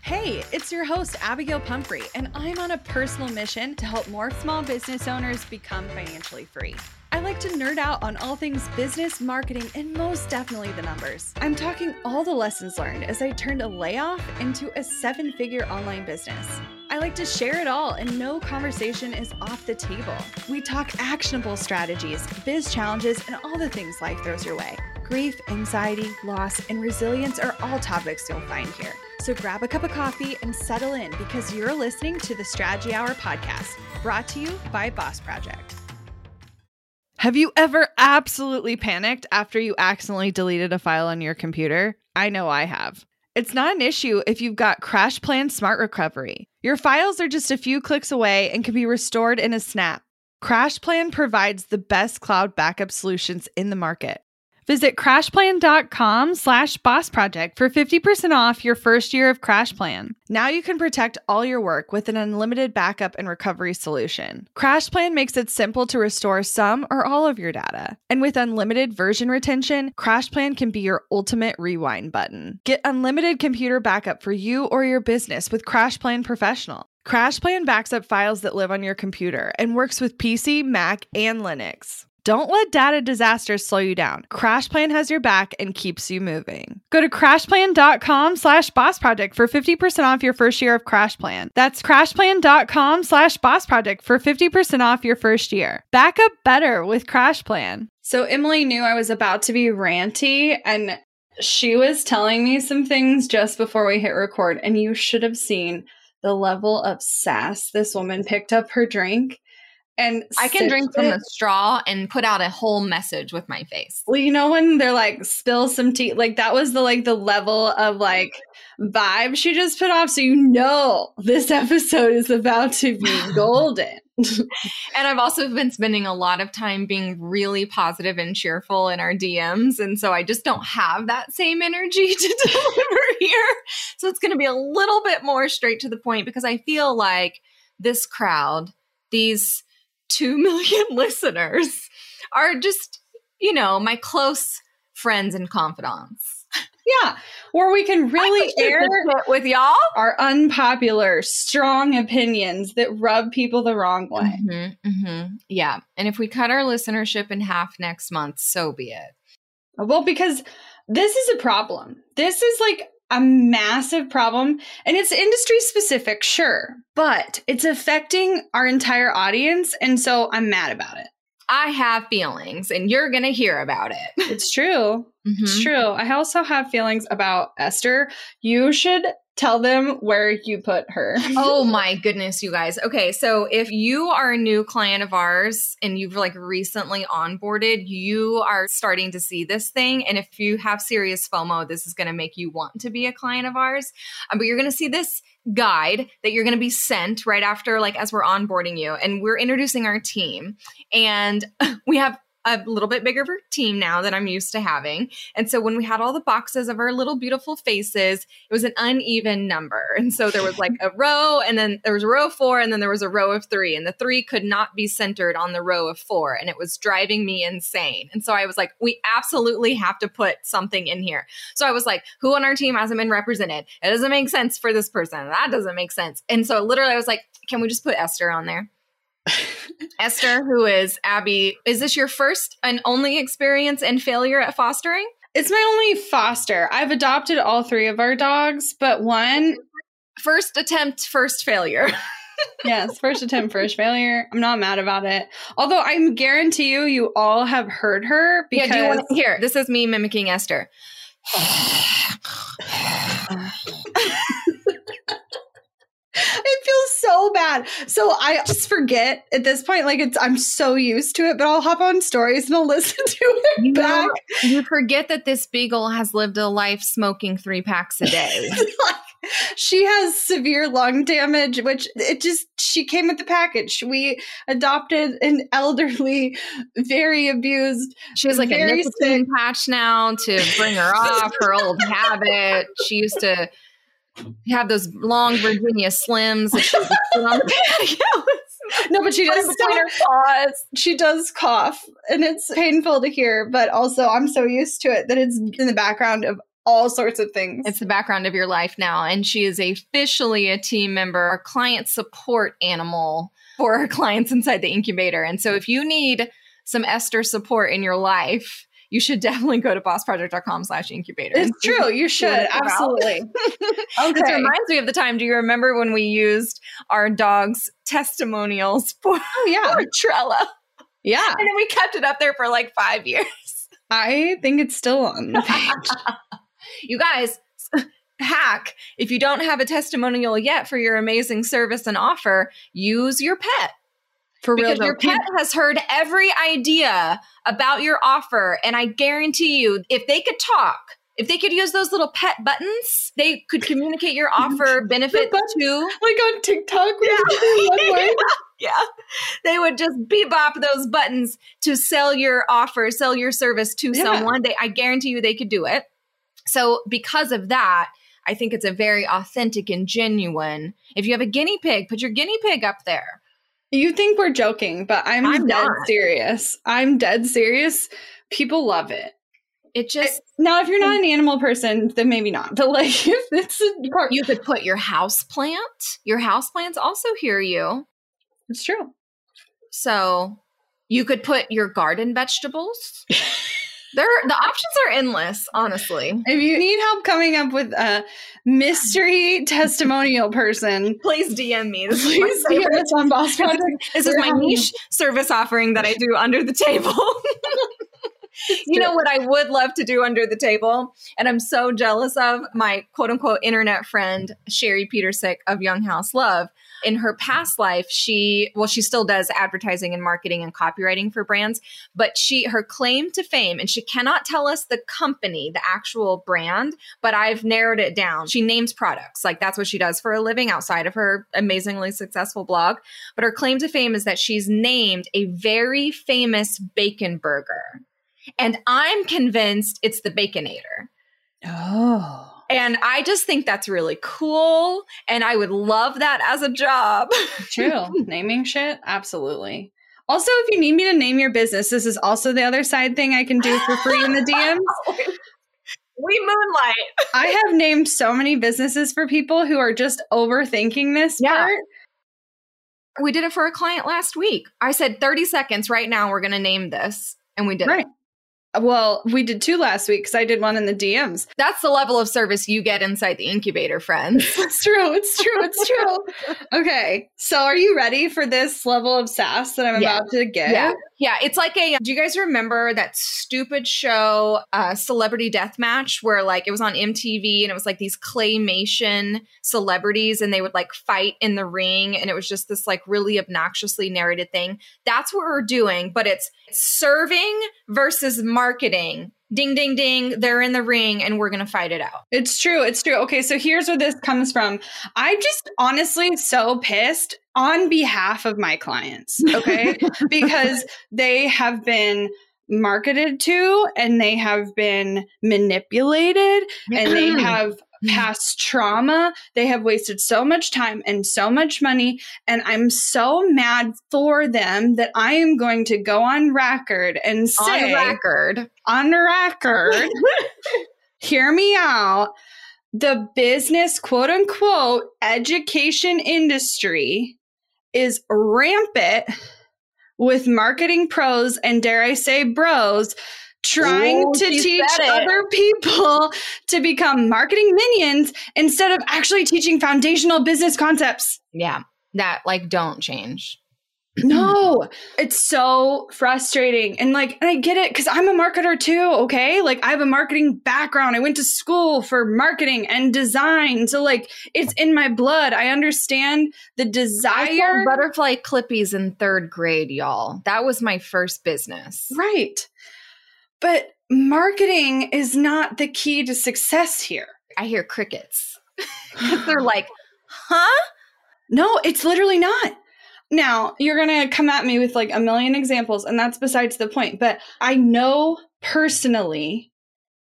Hey, it's your host, Abigail Pumphrey, and I'm on a personal mission to help more small business owners become financially free. I like to nerd out on all things business, marketing, and most definitely the numbers. I'm talking all the lessons learned as I turned a layoff into a 7-figure online business. I like to share it all, and no conversation is off the table. We talk actionable strategies, biz challenges, and all the things life throws your way. Grief, anxiety, loss, and resilience are all topics you'll find here. So grab a cup of coffee and settle in because you're listening to the Strategy Hour podcast, brought to you by Boss Project. Have you ever absolutely panicked after you accidentally deleted a file on your computer? I know I have. It's not an issue if you've got CrashPlan Smart Recovery. Your files are just a few clicks away and can be restored in a snap. CrashPlan provides the best cloud backup solutions in the market. Visit crashplan.com/bossproject for 50% off your first year of CrashPlan. Now you can protect all your work with an unlimited backup and recovery solution. CrashPlan makes it simple to restore some or all of your data. And with unlimited version retention, CrashPlan can be your ultimate rewind button. Get unlimited computer backup for you or your business with CrashPlan Professional. CrashPlan backs up files that live on your computer and works with PC, Mac, and Linux. Don't let data disasters slow you down. CrashPlan has your back and keeps you moving. Go to crashplan.com/bossproject for 50% off your first year of CrashPlan. That's crashplan.com/bossproject for 50% off your first year. Back up better with CrashPlan. So Emily knew I was about to be ranty, and she was telling me some things just before we hit record, and you should have seen the level of sass this woman picked up her drink. And I can drink from the straw and put out a whole message with my face. Well, you know when they're like, spill some tea, like that was the level of vibe she just put off. So you know this episode is about to be golden. And I've also been spending a lot of time being really positive and cheerful in our DMs. And so I just don't have that same energy to deliver here. So it's going to be a little bit more straight to the point because I feel like this crowd, these 2 million listeners are just, my close friends and confidants. Yeah, where we can really air with y'all our unpopular, strong opinions that rub people the wrong way. Yeah, and if we cut our listenership in half next month, so be it. Well, because this is a problem. This is a massive problem, and it's industry specific, sure, but it's affecting our entire audience, and so I'm mad about it. I have feelings, and you're going to hear about it. It's true. It's true. I also have feelings about Esther. You should tell them where you put her. Oh my goodness, you guys. Okay, so if you are a new client of ours and you've recently onboarded, you are starting to see this thing. And if you have serious FOMO, this is going to make you want to be a client of ours. But you're going to see this guide that you're going to be sent right after, as we're onboarding you. And we're introducing our team. And we have a little bit bigger of a team now than I'm used to having. And so when we had all the boxes of our little beautiful faces, it was an uneven number. And so there was a row, and then there was a row of 4, and then there was a row of 3, and the 3 could not be centered on the row of 4. And it was driving me insane. And so I was like, we absolutely have to put something in here. So I was like, who on our team hasn't been represented? It doesn't make sense for this person. That doesn't make sense. And so literally I was like, can we just put Esther on there? Esther, who is Abby, is this your first and only experience and failure at fostering? It's my only foster. I've adopted all 3 of our dogs, but one... First attempt, first failure. Yes, first attempt, first failure. I'm not mad about it. Although I guarantee you all have heard her because... Yeah, do you want to hear? This is me mimicking Esther. It feels so bad. So I just forget at this point, I'm so used to it, but I'll hop on stories and I'll listen to it back. You forget that this beagle has lived a life smoking 3 packs a day. She has severe lung damage, which she came with the package. We adopted an elderly, very abused. She has a nicotine patch now to bring her off her old habit. She used to have those long Virginia Slims that she would put on the patio. No, but she does her paws. She does cough, and it's painful to hear. But also, I'm so used to it that it's in the background of all sorts of things. It's the background of your life now. And she is officially a team member, our client support animal for our clients inside the incubator. And so if you need some Esther support in your life, you should definitely go to bossproject.com/incubator. It's true. You should. Absolutely. Okay. This reminds me of the time. Do you remember when we used our dog's testimonials for Trello? Yeah. And then we kept it up there for like 5 years. I think it's still on the page. You guys, hack. If you don't have a testimonial yet for your amazing service and offer, use your pet. For real, because your pet has heard every idea about your offer. And I guarantee you, if they could talk, if they could use those little pet buttons, they could communicate your offer benefit to. Like on TikTok. Yeah. They would just bebop those buttons to sell your offer, sell your service to someone. I guarantee you they could do it. So because of that, I think it's a very authentic and genuine. If you have a guinea pig, put your guinea pig up there. You think we're joking, but I'm dead serious. I'm dead serious. People love it. It just now, if you're not an animal person, then maybe not. But like, if it's you could put your house plant. Your house plants also hear you. It's true. So you could put your garden vegetables. The options are endless, honestly. If you need help coming up with a mystery testimonial person, please DM me. Please DM us on Boss Project. This is my niche service offering that I do under the table. You know what I would love to do under the table? And I'm so jealous of my quote unquote internet friend, Sherry Petersick of Young House Love. In her past life, she still does advertising and marketing and copywriting for brands, but her claim to fame, and she cannot tell us the company, the actual brand, but I've narrowed it down. She names products. Like that's what she does for a living outside of her amazingly successful blog. But her claim to fame is that she's named a very famous bacon burger. And I'm convinced it's the Baconator. Oh. And I just think that's really cool. And I would love that as a job. True. Naming shit? Absolutely. Also, if you need me to name your business, this is also the other side thing I can do for free in the DMs. We moonlight. I have named so many businesses for people who are just overthinking this part. We did it for a client last week. I said 30 seconds right now, we're going to name this. And we did it. Well, we did 2 last week because I did one in the DMs. That's the level of service you get inside the incubator, friends. It's true. It's true. It's true. Okay. So are you ready for this level of sass that I'm about to give? Yeah. It's like do you guys remember that stupid show, Celebrity Deathmatch, where like it was on MTV and it was like these claymation celebrities and they would like fight in the ring. And it was just this like really obnoxiously narrated thing. That's what we're doing, but it's serving versus marketing. Ding, ding, ding. They're in the ring and we're going to fight it out. It's true. It's true. Okay. So here's where this comes from. I'm just honestly so pissed on behalf of my clients. Okay. Because they have been marketed to and they have been manipulated and they have past trauma. They have wasted so much time and so much money. And I'm so mad for them that I am going to go on record and say, on record, hear me out. The business, quote unquote, education industry is rampant with marketing pros and dare I say bros trying to teach other people to become marketing minions instead of actually teaching foundational business concepts. Yeah, that like don't change. No, it's so frustrating. And I get it because I'm a marketer too, okay? Like I have a marketing background. I went to school for marketing and design. So it's in my blood. I understand the desire. I sold butterfly clippies in 3rd grade, y'all. That was my first business. Right. But marketing is not the key to success here. I hear crickets. They're like, huh? No, it's literally not. Now, you're going to come at me with a million examples, and that's besides the point. But I know personally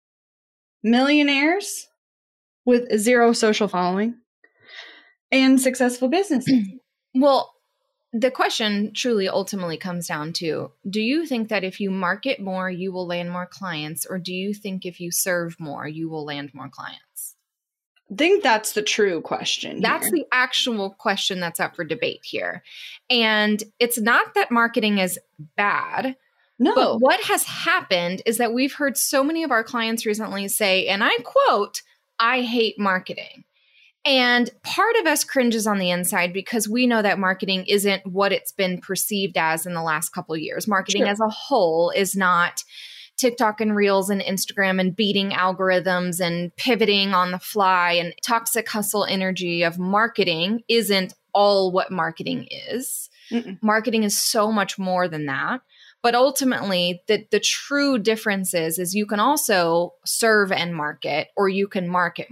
millionaires with 0 social following and successful businesses. Well, the question truly ultimately comes down to, do you think that if you market more, you will land more clients? Or do you think if you serve more, you will land more clients? I think that's the true question. That's the actual question that's up for debate here. And it's not that marketing is bad. No. But what has happened is that we've heard so many of our clients recently say, and I quote, "I hate marketing." And part of us cringes on the inside because we know that marketing isn't what it's been perceived as in the last couple of years. Marketing as a whole is not TikTok and Reels and Instagram and beating algorithms and pivoting on the fly, and toxic hustle energy of marketing isn't all what marketing is. Marketing is so much more than that. But ultimately, the true difference is you can also serve and market, or you can market.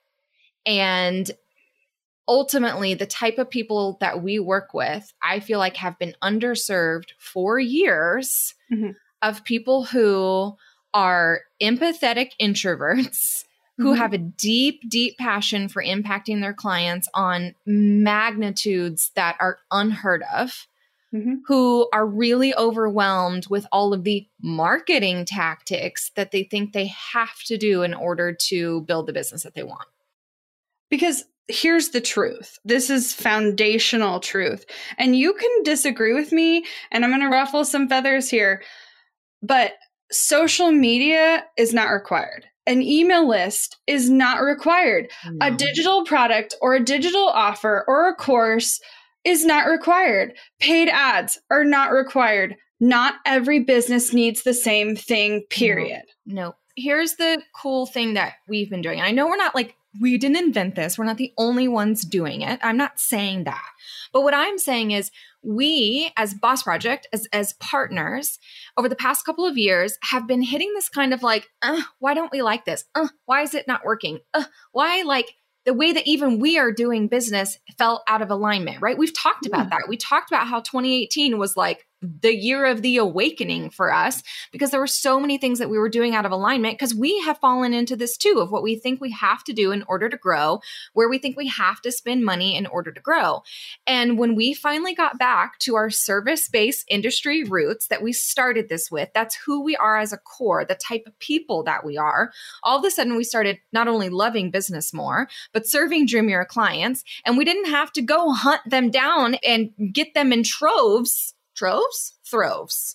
And ultimately, the type of people that we work with, I feel like have been underserved for years of people who are empathetic introverts who have a deep, deep passion for impacting their clients on magnitudes that are unheard of, who are really overwhelmed with all of the marketing tactics that they think they have to do in order to build the business that they want. Because here's the truth. This is foundational truth. And you can disagree with me, and I'm going to ruffle some feathers here, but social media is not required. An email list is not required. No. A digital product or a digital offer or a course is not required. Paid ads are not required. Not every business needs the same thing, period. No. Here's the cool thing that we've been doing. I know we're not we didn't invent this. We're not the only ones doing it. I'm not saying that. But what I'm saying is we, as Boss Project, as partners, over the past couple of years, have been hitting this kind of why don't we like this? Why is it not working? Why the way that even we are doing business fell out of alignment, right? We've talked about that. We talked about how 2018 was the year of the awakening for us because there were so many things that we were doing out of alignment because we have fallen into this too of what we think we have to do in order to grow, where we think we have to spend money in order to grow. And when we finally got back to our service-based industry roots that we started this with, that's who we are as a core, the type of people that we are. All of a sudden, we started not only loving business more, but serving dreamier clients. And we didn't have to go hunt them down and get them in troves. Troves?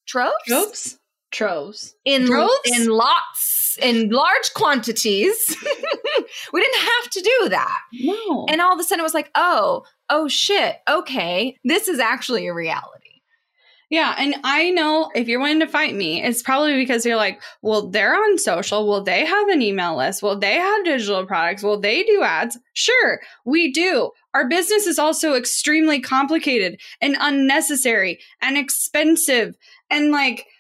In lots, in large quantities. We didn't have to do that. No. And all of a sudden it was oh shit, okay, this is actually a reality. Yeah. And I know if you're wanting to fight me, it's probably because you're well, they're on social. Well, they have an email list. Well, they have digital products. Well, they do ads. Sure, we do. Our business is also extremely complicated and unnecessary and expensive. And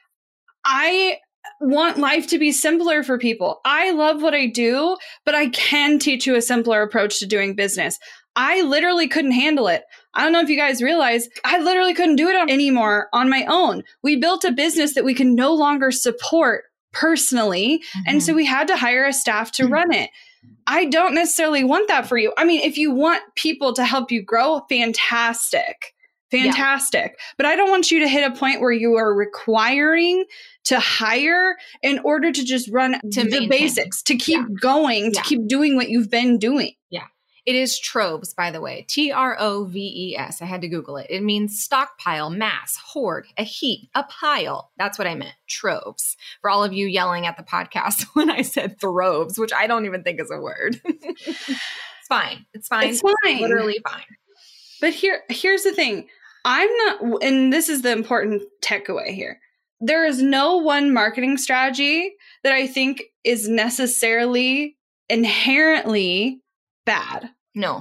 I want life to be simpler for people. I love what I do, but I can teach you a simpler approach to doing business. I literally couldn't handle it. I don't know if you guys realize, I literally couldn't do it anymore on my own. We built a business that we can no longer support personally. And so we had to hire a staff to run it. I don't necessarily want that for you. I mean, if you want people to help you grow, fantastic. Yeah. But I don't want you to hit a point where you are requiring to hire in order to just run the basics, to keep going, to keep doing what you've been doing. Yeah. It is troves, by the way. Troves. I had to Google it. It means stockpile, mass, hoard, a heap, a pile. That's what I meant. Troves. For all of you yelling at the podcast when I said throves, which I don't even think is a word. It's fine. It's fine. It's fine. Literally fine. But here's the thing. I'm not, and this is the important takeaway here. There is no one marketing strategy that I think is necessarily inherently bad. No.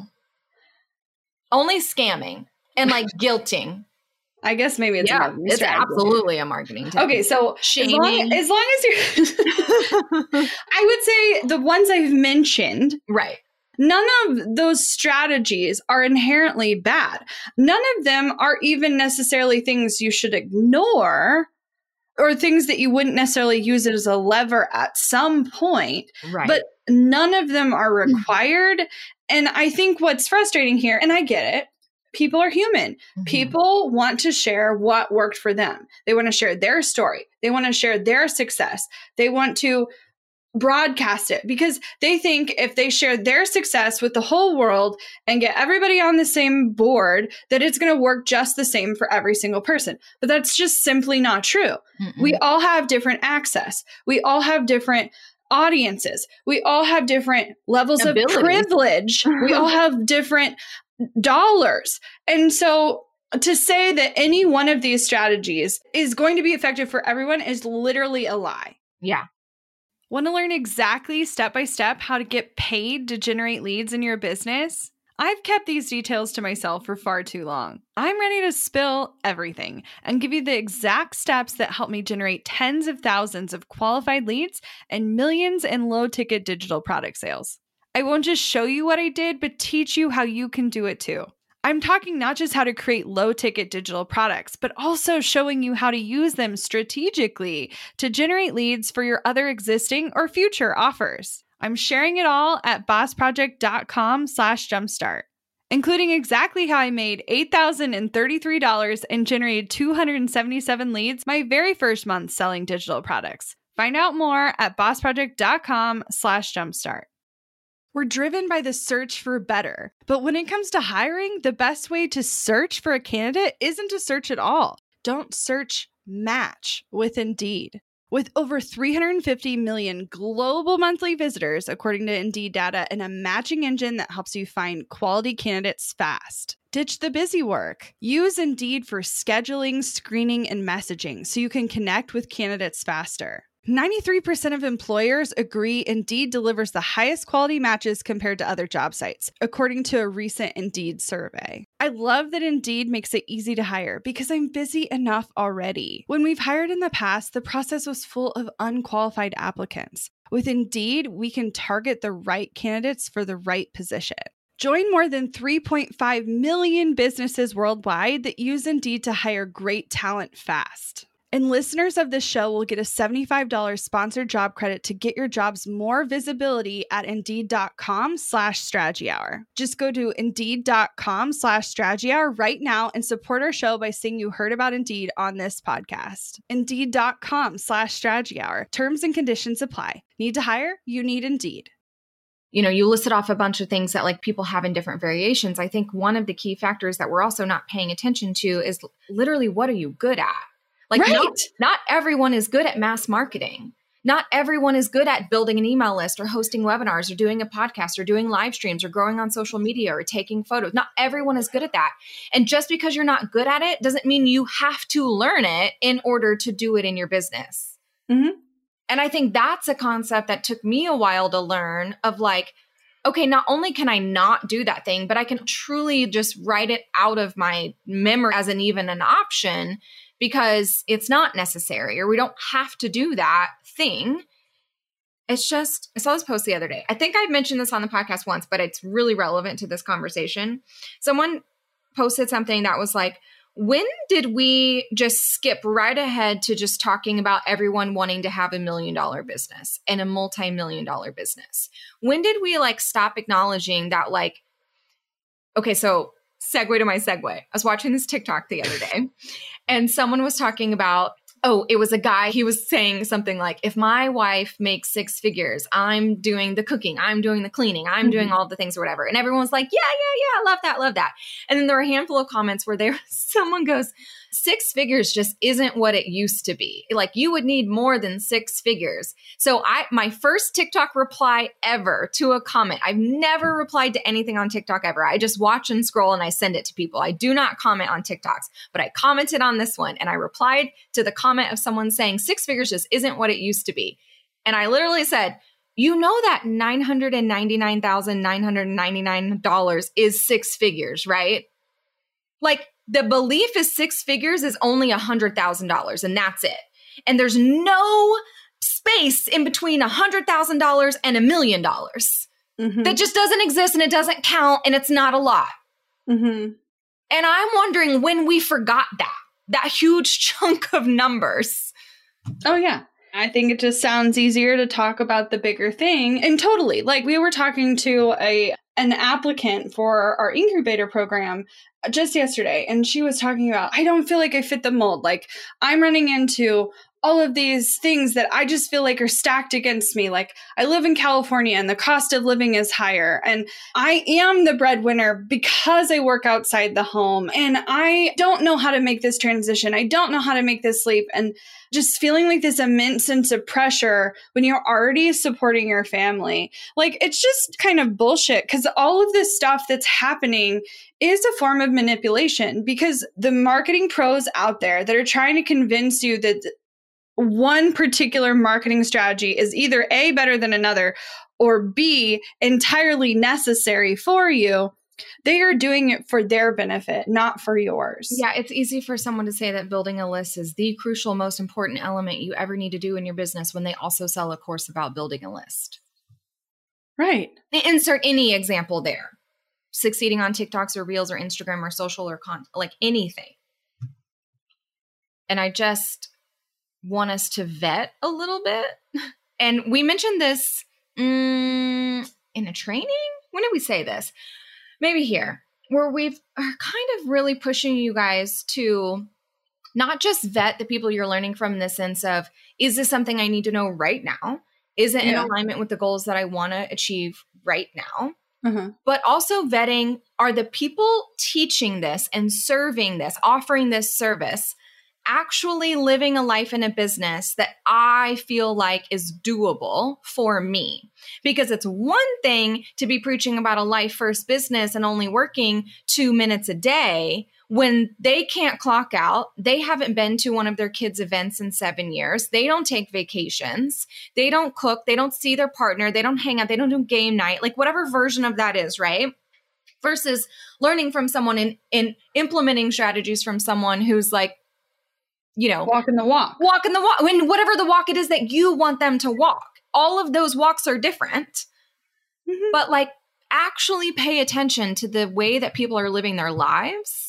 Only scamming and guilting. I guess maybe it's a marketing strategy. It's absolutely a marketing technique. Okay, so as long as you're I would say the ones I've mentioned. Right. None of those strategies are inherently bad. None of them are even necessarily things you should ignore or things that you wouldn't necessarily use it as a lever at some point. Right. But none of them are required. And I think what's frustrating here, and I get it, People are human. Mm-hmm. People want to share what worked for them. They want to share their story. They want to share their success. They want to broadcast it because they think if they share their success with the whole world and get everybody on the same board, that it's going to work just the same for every single person. But that's just simply not true. Mm-mm. We all have different access. We all have different audiences. We all have different levels of privilege. We all have different dollars. And so to say that any one of these strategies is going to be effective for everyone is literally a lie. Yeah. Want to learn exactly step by step how to get paid to generate leads in your business? I've kept these details to myself for far too long. I'm ready to spill everything and give you the exact steps that help me generate tens of thousands of qualified leads and millions in low-ticket digital product sales. I won't just show you what I did, but teach you how you can do it too. I'm talking not just how to create low-ticket digital products, but also showing you how to use them strategically to generate leads for your other existing or future offers. I'm sharing it all at bossproject.com/jumpstart, including exactly how I made $8,033 and generated 277 leads my very first month selling digital products. Find out more at bossproject.com/jumpstart. We're driven by the search for better. But when it comes to hiring, the best way to search for a candidate isn't to search at all. Don't search, match with Indeed. With over 350 million global monthly visitors, according to Indeed data, and a matching engine that helps you find quality candidates fast. Ditch the busy work. Use Indeed for scheduling, screening, and messaging so you can connect with candidates faster. 93% of employers agree Indeed delivers the highest quality matches compared to other job sites, according to a recent Indeed survey. I love that Indeed makes it easy to hire because I'm busy enough already. When we've hired in the past, the process was full of unqualified applicants. With Indeed, we can target the right candidates for the right position. Join more than 3.5 million businesses worldwide that use Indeed to hire great talent fast. And listeners of this show will get a $75 sponsored job credit to get your jobs more visibility at Indeed.com/Strategy Hour. Just go to Indeed.com/Strategy Hour right now and support our show by saying you heard about Indeed on this podcast. Indeed.com/Strategy Hour. Terms and conditions apply. Need to hire? You need Indeed. You know, you listed off a bunch of things that like people have in different variations. I think one of the key factors that we're also not paying attention to is literally, what are you good at? Like, right. Not everyone is good at mass marketing. Not everyone is good at building an email list or hosting webinars or doing a podcast or doing live streams or growing on social media or taking photos. Not everyone is good at that. And just because you're not good at it doesn't mean you have to learn it in order to do it in your business. Mm-hmm. And I think that's a concept that took me a while to learn of like, okay, not only can I not do that thing, but I can truly just write it out of my memory as even an option, because it's not necessary or we don't have to do that thing. It's just, I saw this post the other day. I think I mentioned this on the podcast once, but it's really relevant to this conversation. Someone posted something that was like, when did we just skip right ahead to just talking about everyone wanting to have $1 million business and a multi-million-dollar business? When did we like stop acknowledging that like, okay, so segue to my segue. I was watching this TikTok the other day and someone was talking about, it was a guy. He was saying something like, if my wife makes 6 figures, I'm doing the cooking, I'm doing the cleaning, I'm doing all the things or whatever. And everyone's like, yeah, love that. And then there were a handful of comments where someone goes, 6 figures just isn't what it used to be. Like you would need more than 6 figures. So my first TikTok reply ever to a comment, I've never replied to anything on TikTok ever. I just watch and scroll and I send it to people. I do not comment on TikToks, but I commented on this one and I replied to the comment of someone saying 6 figures just isn't what it used to be. And I literally said, you know that $999,999 is 6 figures, right? Like the belief is 6 figures is only $100,000 and that's it. And there's no space in between $100,000 and $1 million. Mm-hmm. That just doesn't exist and it doesn't count and it's not a lot. Mm-hmm. And I'm wondering when we forgot that huge chunk of numbers. Oh, yeah. I think it just sounds easier to talk about the bigger thing. And totally, like we were talking to a an applicant for our incubator program just yesterday, and she was talking about, I don't feel like I fit the mold. Like, I'm running into all of these things that I just feel like are stacked against me. Like, I live in California and the cost of living is higher. And I am the breadwinner because I work outside the home. And I don't know how to make this transition. I don't know how to make this leap. And just feeling like this immense sense of pressure when you're already supporting your family. Like, it's just kind of bullshit, because all of this stuff that's happening is a form of manipulation, because the marketing pros out there that are trying to convince you that one particular marketing strategy is either A, better than another, or B, entirely necessary for you, they are doing it for their benefit, not for yours. Yeah, it's easy for someone to say that building a list is the crucial, most important element you ever need to do in your business when they also sell a course about building a list. Right. Insert any example there. Succeeding on TikToks or Reels or Instagram or social or like anything. And I just want us to vet a little bit. And we mentioned this in a training. When did we say this? Maybe here, where we've are kind of really pushing you guys to not just vet the people you're learning from in the sense of, is this something I need to know right now? Is it in alignment with the goals that I want to achieve right now? But also vetting, are the people teaching this and serving this, offering this service, actually living a life in a business that I feel like is doable for me? Because it's one thing to be preaching about a life first business and only working 2 minutes a day when they can't clock out. They haven't been to one of their kids' events in 7 years. They don't take vacations. They don't cook. They don't see their partner. They don't hang out. They don't do game night, like whatever version of that is, right? Versus learning from someone and implementing strategies from someone who's like, you know, walking the walk. When whatever the walk it is that you want them to walk. All of those walks are different, but like actually pay attention to the way that people are living their lives.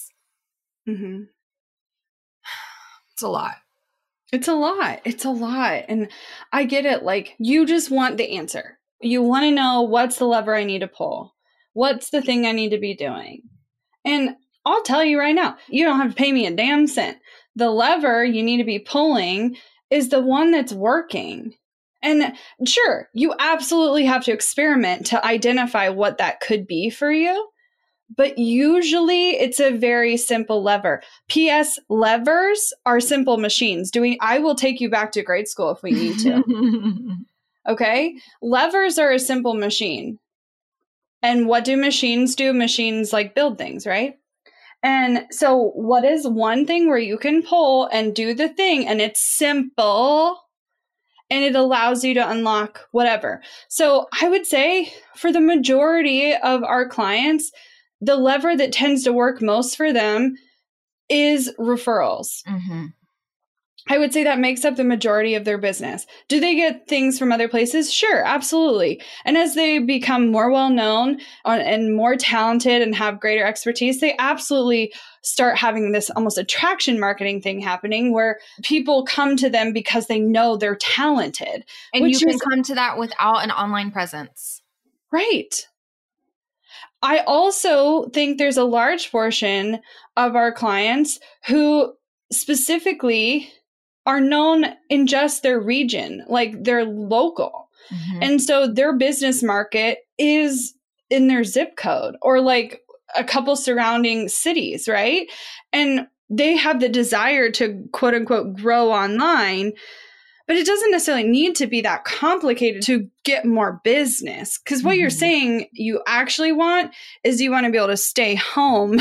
It's a lot. It's a lot. It's a lot. And I get it. Like, you just want the answer. You want to know, what's the lever I need to pull? What's the thing I need to be doing? And I'll tell you right now, you don't have to pay me a damn cent. The lever you need to be pulling is the one that's working. And sure, you absolutely have to experiment to identify what that could be for you. But usually it's a very simple lever. P.S. Levers are simple machines. I will take you back to grade school if we need to. Okay? Levers are a simple machine. And what do machines do? Machines like build things, right? And so what is one thing where you can pull and do the thing, and it's simple and it allows you to unlock whatever? So I would say for the majority of our clients, the lever that tends to work most for them is referrals. I would say that makes up the majority of their business. Do they get things from other places? Sure, absolutely. And as they become more well-known and more talented and have greater expertise, they absolutely start having this almost attraction marketing thing happening where people come to them because they know they're talented. And you can come to that without an online presence. Right. I also think there's a large portion of our clients who specifically are known in just their region, like they're local. And so their business market is in their zip code or like a couple surrounding cities, right? And they have the desire to quote unquote grow online, but it doesn't necessarily need to be that complicated to get more business. Because what you're saying you actually want is you want to be able to stay home,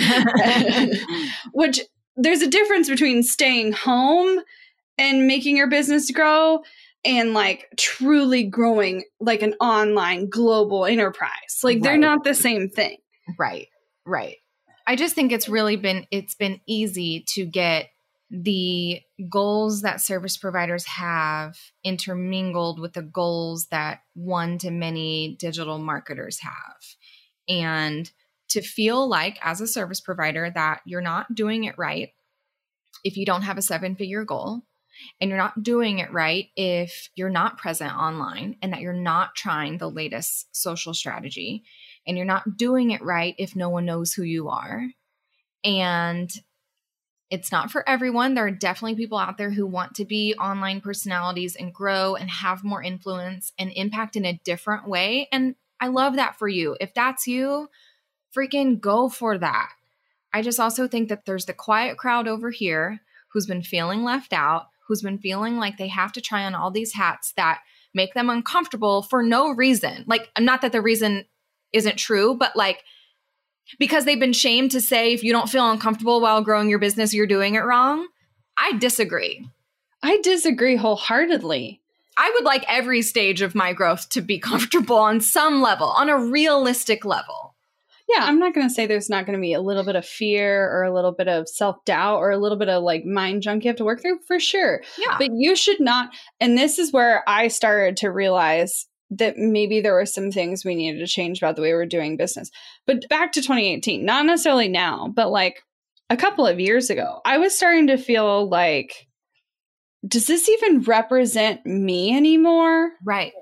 which there's a difference between staying home and making your business grow and like truly growing like an online global enterprise. Like they're not the same thing. Right. I just think it's been easy to get the goals that service providers have intermingled with the goals that one-to-many digital marketers have. And to feel like as a service provider that you're not doing it right if you don't have a 7-figure goal. And you're not doing it right if you're not present online and that you're not trying the latest social strategy. And you're not doing it right if no one knows who you are. And it's not for everyone. There are definitely people out there who want to be online personalities and grow and have more influence and impact in a different way. And I love that for you. If that's you, freaking go for that. I just also think that there's the quiet crowd over here who's been feeling left out, who's been feeling like they have to try on all these hats that make them uncomfortable for no reason. Like, not that the reason isn't true, but like, because they've been shamed to say, if you don't feel uncomfortable while growing your business, you're doing it wrong. I disagree. I disagree wholeheartedly. I would like every stage of my growth to be comfortable on some level, on a realistic level. Yeah, I'm not going to say there's not going to be a little bit of fear or a little bit of self-doubt or a little bit of like mind junk you have to work through, for sure. Yeah. But you should not. And this is where I started to realize that maybe there were some things we needed to change about the way we're doing business. But back to 2018, not necessarily now, but like a couple of years ago, I was starting to feel like, does this even represent me anymore? Right.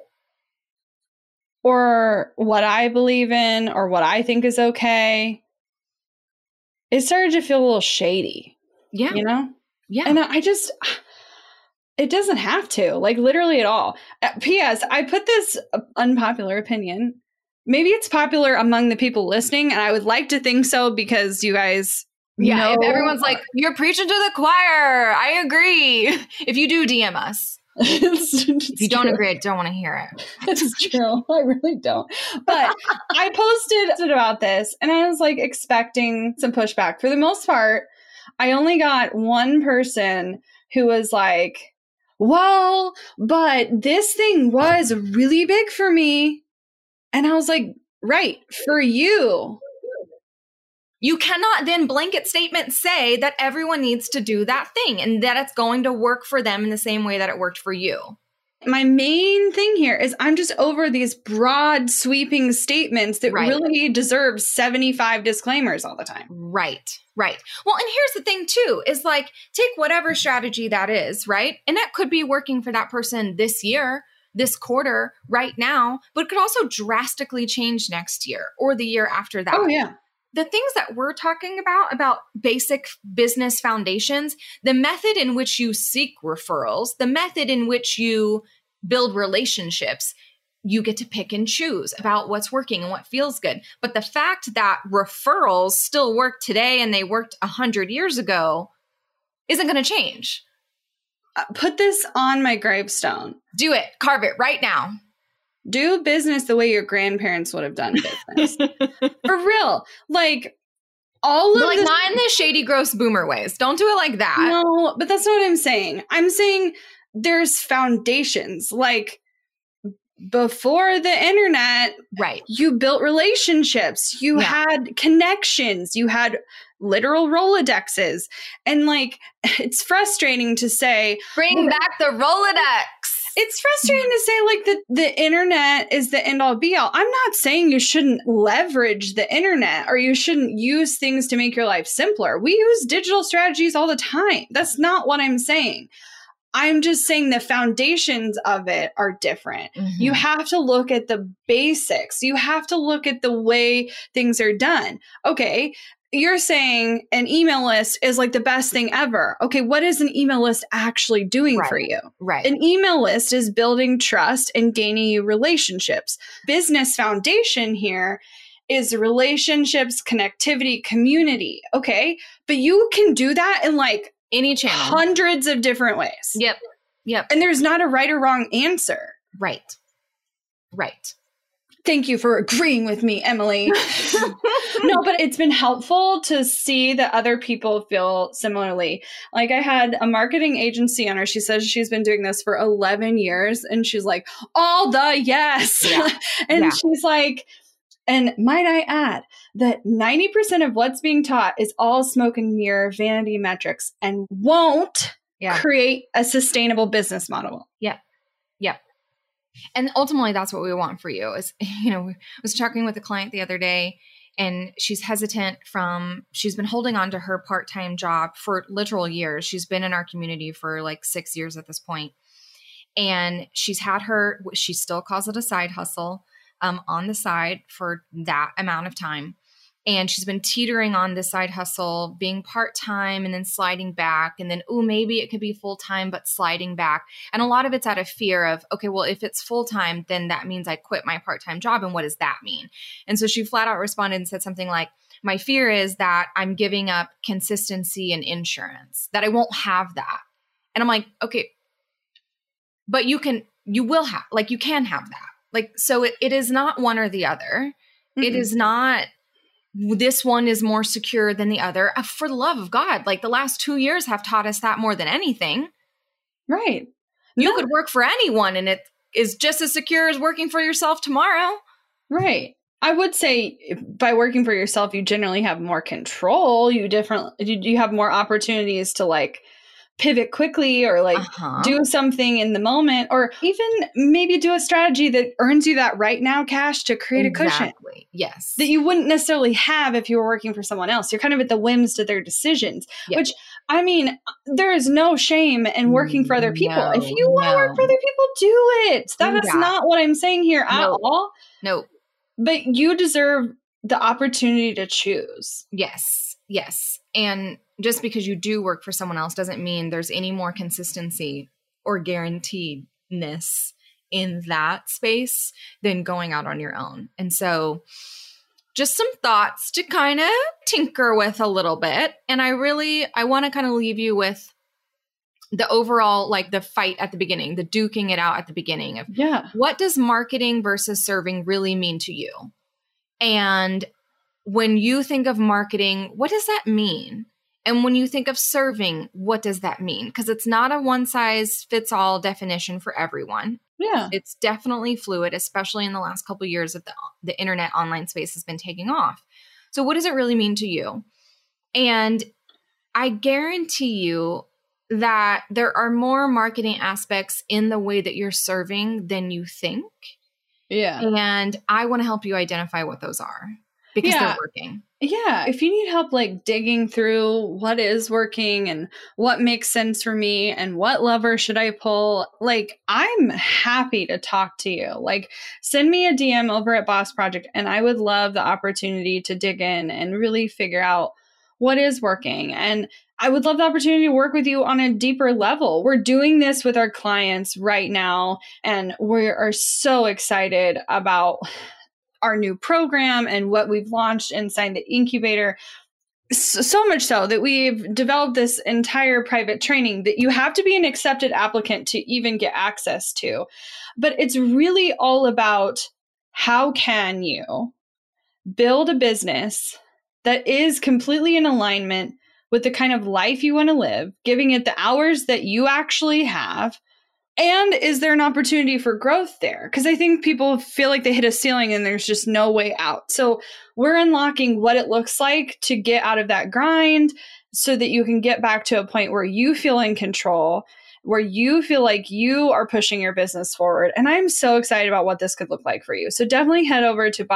Or what I believe in, or what I think is okay. It started to feel a little shady. Yeah. You know? Yeah. And I just, it doesn't have to, like literally at all. P.S. I put this unpopular opinion. Maybe it's popular among the people listening, and I would like to think so because you guys know. If everyone's like, you're preaching to the choir, I agree. If you do, DM us. If you don't agree, I don't want to hear it. It's true. I really don't. But I posted about this and I was like expecting some pushback. For the most part, I only got one person who was like, well, but this thing was really big for me. And I was like, right, for you. You cannot then blanket statement say that everyone needs to do that thing and that it's going to work for them in the same way that it worked for you. My main thing here is I'm just over these broad sweeping statements that really deserve 75 disclaimers all the time. Right. Well, and here's the thing too, is like, take whatever strategy that is, right? And that could be working for that person this year, this quarter, right now, but it could also drastically change next year or the year after that. Oh, yeah. The things that we're talking about basic business foundations, the method in which you seek referrals, the method in which you build relationships, you get to pick and choose about what's working and what feels good. But the fact that referrals still work today and they worked 100 years ago isn't going to change. Put this on my gravestone. Do it. Carve it right now. Do business the way your grandparents would have done business. For real. Like, all of not in the shady, gross boomer ways. Don't do it like that. No, but that's not what I'm saying. I'm saying there's foundations. Like, before the internet, right? You built relationships. You had connections. You had literal Rolodexes. And like, it's frustrating to say, bring back the Rolodex. It's frustrating to say like the internet is the end all be all. I'm not saying you shouldn't leverage the internet or you shouldn't use things to make your life simpler. We use digital strategies all the time. That's not what I'm saying. I'm just saying the foundations of it are different. Mm-hmm. You have to look at the basics. You have to look at the way things are done. Okay. You're saying an email list is like the best thing ever. Okay, what is an email list actually doing for you? Right. An email list is building trust and gaining you relationships. Business foundation here is relationships, connectivity, community. Okay, but you can do that in like any channel, hundreds of different ways. Yep. And there's not a right or wrong answer. Right. Thank you for agreeing with me, Emily. No, but it's been helpful to see that other people feel similarly. Like I had a marketing agency owner. She says she's been doing this for 11 years. And she's like, all the yes. Yeah. And she's like, and might I add that 90% of what's being taught is all smoke and mirror vanity metrics and won't create a sustainable business model. Yeah. And ultimately, that's what we want for you is, I was talking with a client the other day and she's hesitant she's been holding on to her part-time job for literal years. She's been in our community for like 6 years at this point. And she still calls it a side hustle on the side for that amount of time. And she's been teetering on this side hustle, being part-time and then sliding back. And then, maybe it could be full-time, but sliding back. And a lot of it's out of fear of, okay, well, if it's full-time, then that means I quit my part-time job. And what does that mean? And so she flat out responded and said something like, my fear is that I'm giving up consistency and insurance, that I won't have that. And I'm like, okay, but you can have that. Like, so it is not one or the other. Mm-hmm. It is not, this one is more secure than the other. For the love of God, like the last 2 years have taught us that more than anything. Right. You could work for anyone and it is just as secure as working for yourself tomorrow. Right. I would say by working for yourself, you generally have more control. You have more opportunities to like pivot quickly or like do something in the moment, or even maybe do a strategy that earns you that right now cash to create a cushion. Yes. That you wouldn't necessarily have if you were working for someone else. You're kind of at the whims to their decisions, which, I mean, there is no shame in working for other people. If you want to work for other people, do it. That is not what I'm saying here at all. No. But you deserve the opportunity to choose. Yes. Yes. And just because you do work for someone else doesn't mean there's any more consistency or guaranteedness in that space than going out on your own. And so just some thoughts to kind of tinker with a little bit. And I want to kind of leave you with the overall, like the fight at the beginning, the duking it out at the beginning of what does marketing versus serving really mean to you? And when you think of marketing, what does that mean? And when you think of serving, what does that mean? Because it's not a one-size-fits-all definition for everyone. Yeah. It's definitely fluid, especially in the last couple of years that the internet online space has been taking off. So what does it really mean to you? And I guarantee you that there are more marketing aspects in the way that you're serving than you think. Yeah. And I want to help you identify what those are because they're working. Yeah. If you need help like digging through what is working and what makes sense for me and what lever should I pull, like I'm happy to talk to you. Like send me a DM over at Boss Project and I would love the opportunity to dig in and really figure out what is working. And I would love the opportunity to work with you on a deeper level. We're doing this with our clients right now, and we are so excited about our new program and what we've launched inside the incubator. So much so that we've developed this entire private training that you have to be an accepted applicant to even get access to. But it's really all about how can you build a business that is completely in alignment with the kind of life you want to live, giving it the hours that you actually have. And is there an opportunity for growth there? Because I think people feel like they hit a ceiling and there's just no way out. So we're unlocking what it looks like to get out of that grind so that you can get back to a point where you feel in control, where you feel like you are pushing your business forward. And I'm so excited about what this could look like for you. So definitely head over to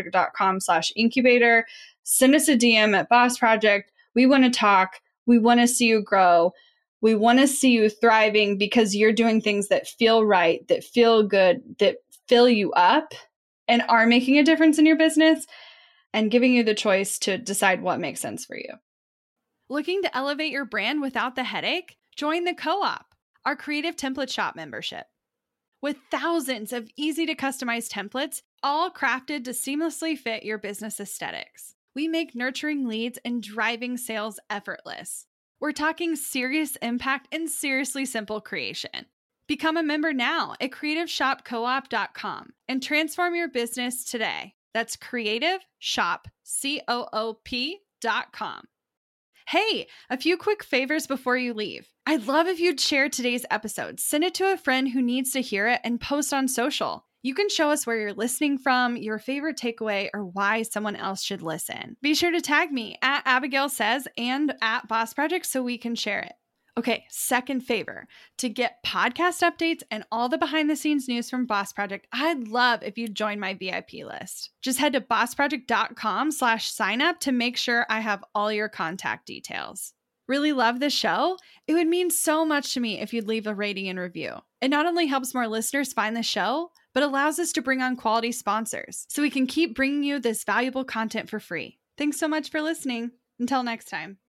bossproject.com/incubator. Send us a DM at Boss Project. We want to talk. We want to see you grow. We want to see you thriving because you're doing things that feel right, that feel good, that fill you up and are making a difference in your business and giving you the choice to decide what makes sense for you. Looking to elevate your brand without the headache? Join the Co-op, our creative template shop membership. With thousands of easy to customize templates, all crafted to seamlessly fit your business aesthetics, we make nurturing leads and driving sales effortless. We're talking serious impact and seriously simple creation. Become a member now at creativeshopcoop.com and transform your business today. That's creativeshopcoop.com. Hey, a few quick favors before you leave. I'd love if you'd share today's episode, send it to a friend who needs to hear it, and post on social. You can show us where you're listening from, your favorite takeaway, or why someone else should listen. Be sure to tag me at Abigail Says and at Boss Project so we can share it. Okay, second favor. To get podcast updates and all the behind the scenes news from Boss Project, I'd love if you'd join my VIP list. Just head to bossproject.com/sign up to make sure I have all your contact details. Really love the show? It would mean so much to me if you'd leave a rating and review. It not only helps more listeners find the show, but allows us to bring on quality sponsors so we can keep bringing you this valuable content for free. Thanks so much for listening. Until next time.